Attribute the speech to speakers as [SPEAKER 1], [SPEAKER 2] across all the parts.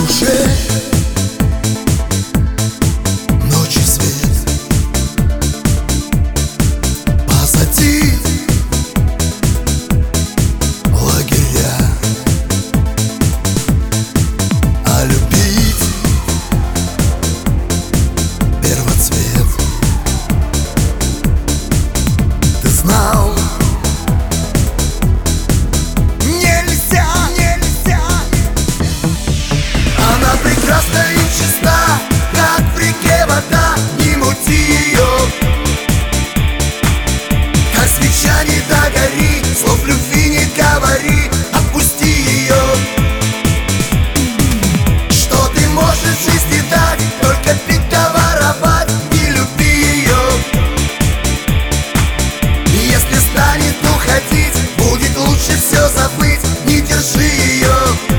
[SPEAKER 1] душе ночи свет, позади лагеря, а любить первоцвет. Ты знал, прекрасна и чиста, как в реке вода, не мути ее. Как свеча не догори, слов любви не говори, отпусти ее. Что ты можешь в жизни дать, только пить да воровать, не люби ее. Если станет уходить, будет лучше все забыть, не держи ее.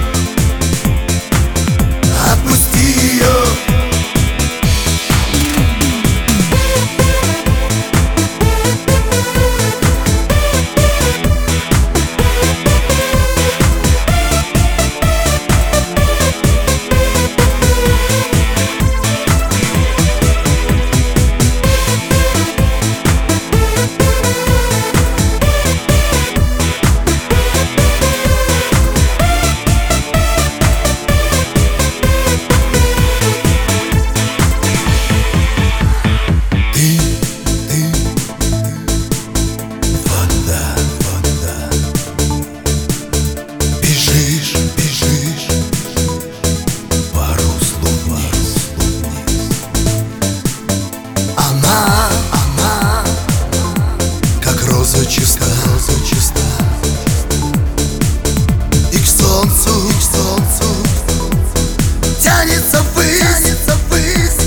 [SPEAKER 1] Чиста, и к солнцу тянется ввысь.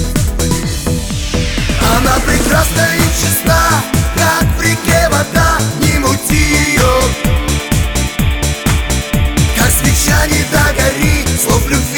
[SPEAKER 1] Она прекрасна и чиста, как в реке вода, не мути ее. Как свеча не догори, слов любви